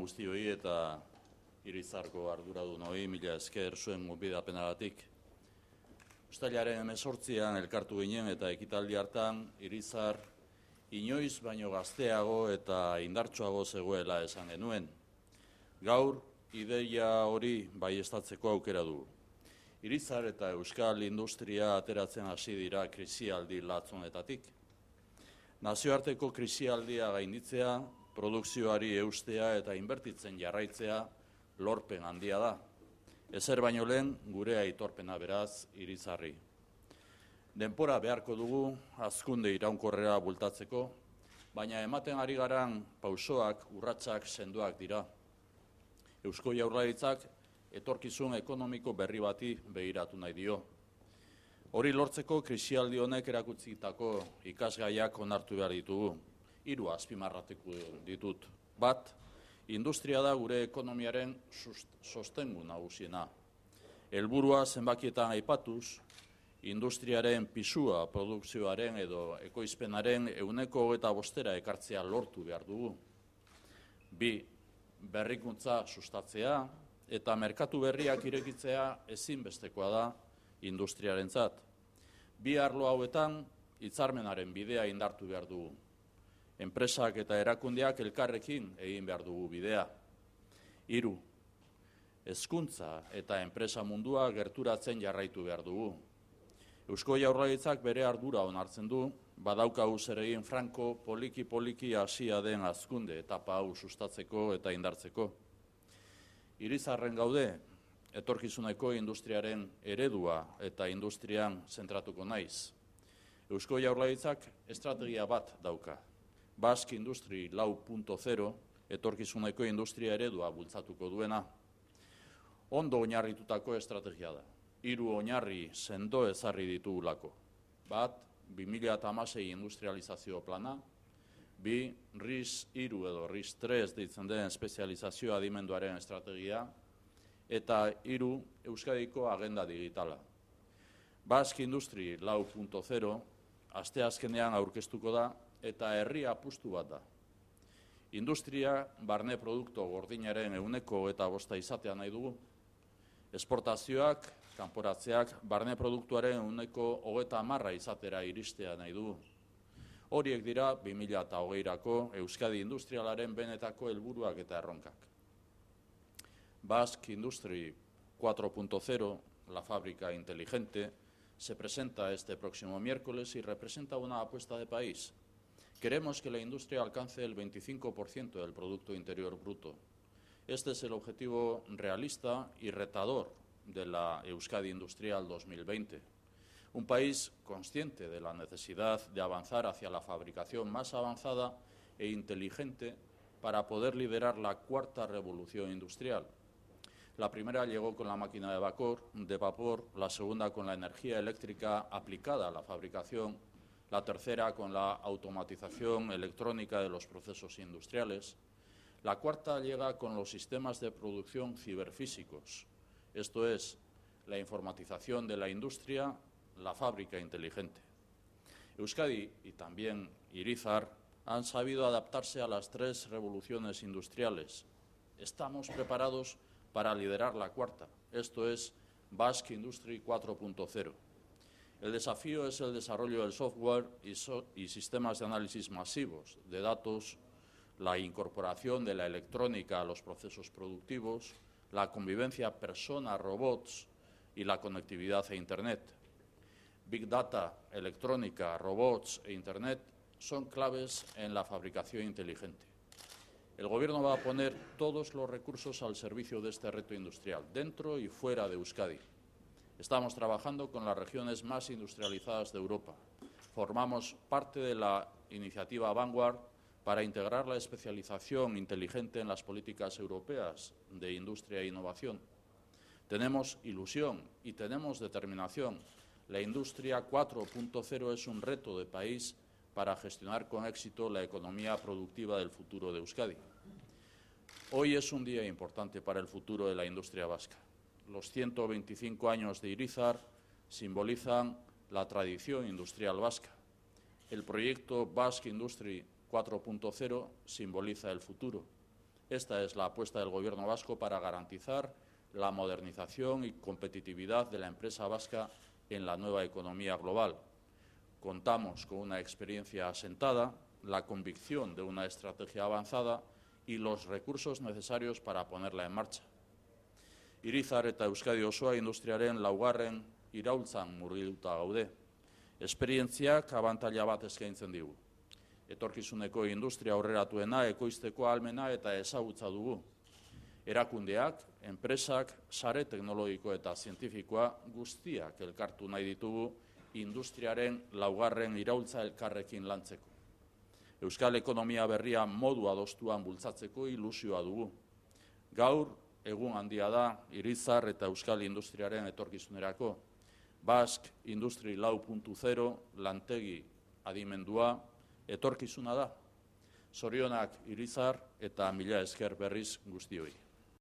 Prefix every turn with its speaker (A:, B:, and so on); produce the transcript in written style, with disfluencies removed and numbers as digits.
A: guztioi eta Irizarko arduradunoi, mila esker zuen gonbidapenagatik. Uztailaren 18an elkartu ginen eta ekitaldi hartan Irizar inoiz baino gazteago eta indartsuago zegoela esan genuen. Gaur, ideia hori baieztatzeko aukera du. Irizar eta euskal industria ateratzen hasi dira krisialdi latzonetatik. Nazioarteko krisialdia gainditzea, produkzioari eustea eta inbertitzen jarraitzea lorpen handia da. Ezer baino lehen gure aitorpena beraz Irizarri. Denbora beharko dugu hazkunde iraunkorrera bultatzeko, baina ematen ari garan pausoak, urratsak sendoak dira. Eusko Jaurlaritzak etorkizun ekonomiko berri bati begiratu nahi dio. Hori lortzeko krisialdi honek erakutsitako ikasgaiak onartu behar ditugu. 3 azpimarratuko ditut. Bat, industria da gure ekonomiaren sostengu nagusiena. Helburua zenbakietan aipatuz, industriaren pisua, produkzioaren edo ekoizpenaren 25% ekartzea lortu behar dugu. 2, berrikuntza sustatzea eta merkatu berriak irekitzea ezinbestekoa da industriarentzat. 2 arlo hauetan hitzarmenaren bidea indartu behar dugu. Enpresak eta erakundeak elkarrekin egin behar dugu bidea. 3, hezkuntza eta enpresa mundua gerturatzen jarraitu behar dugu. Eusko Jaurlaritzak bere ardura onartzen du, badaukagu zer egin franko poliki hasia den hazkunde etapa hau sustatzeko eta indartzeko. Irizarren gaude, etorkizuneko industriaren eredua eta industrian zentratuko naiz. Eusko Jaurlaritzak estrategia bat dauka. Basque Industry 4.0 etorkizuneko industria eredua bultzatuko duena. Ondo oinarritutako estrategia da. 3 oinarri sendo ezarri ditugulako. Bat, 2016 industrializazio plana. 2, RIS 3 edo RIS 3 deitzen den espezializazio adimenduaren estrategia. Eta 3, Euskadiko agenda digitala. Basque Industry 4.0 asteazkenean aurkeztuko da eta herri apustu bat da. Industria barne produktu gordinaren 25% izatea nahi dugu. Esportazioak, kanporatzeak, barne produktuaren 30% izatera iristea nahi dugu. Horiek dira 2020rako Euskadi industrialaren benetako helburuak eta erronkak. Basque Industry 4.0, la fábrica inteligente, se presenta este próximo miércoles y representa una apuesta de país. Queremos que la industria alcance el 25% del Producto Interior Bruto. Este es el objetivo realista y retador de la Euskadi Industrial 2020. Un país consciente de la necesidad de avanzar hacia la fabricación más avanzada e inteligente para poder liderar la 4ª revolución industrial. La primera llegó con la máquina de vapor, la segunda con la energía eléctrica aplicada a la fabricación, la tercera con la automatización electrónica de los procesos industriales. La 4ª llega con los sistemas de producción ciberfísicos, esto es, la informatización de la industria, la fábrica inteligente. Euskadi y también Irizar han sabido adaptarse a las 3 revoluciones industriales. Estamos preparados para liderar la 4ª, esto es, Basque Industry 4.0. El desafío es el desarrollo del software y sistemas de análisis masivos de datos, la incorporación de la electrónica a los procesos productivos, la convivencia persona-robots y la conectividad a Internet. Big Data, electrónica, robots e Internet son claves en la fabricación inteligente. El Gobierno va a poner todos los recursos al servicio de este reto industrial, dentro y fuera de Euskadi. Estamos trabajando con las regiones más industrializadas de Europa. Formamos parte de la iniciativa Vanguard para integrar la especialización inteligente en las políticas europeas de industria e innovación. Tenemos ilusión y tenemos determinación. La industria 4.0 es un reto de país para gestionar con éxito la economía productiva del futuro de Euskadi. Hoy es un día importante para el futuro de la industria vasca. Los 125 años de Irizar simbolizan la tradición industrial vasca. El proyecto Basque Industry 4.0 simboliza el futuro. Esta es la apuesta del Gobierno vasco para garantizar la modernización y competitividad de la empresa vasca en la nueva economía global. Contamos con una experiencia asentada, la convicción de una estrategia avanzada y los recursos necesarios para ponerla en marcha. Irizar eta Euskadi osoa industriaren laugarren iraultzan murgilduta gaude. Esperientziak abantaila bat eskaintzen digu. Etorkizuneko industria aurreratuena ekoizteko ahalmena eta ezagutza dugu. Erakundeak, enpresak, sare teknologiko eta zientifikoa guztiak elkartu nahi ditugu industriaren laugarren iraultza elkarrekin lantzeko. Euskal ekonomia berria modu adostuan bultzatzeko ilusioa dugu. Gaur, egun handia da Irizar eta Euskal industriaren etorkizunerako. Basque Industry 4.0 lantegi adimendua etorkizuna da. Zorionak Irizar eta mila esker berriz guztioi.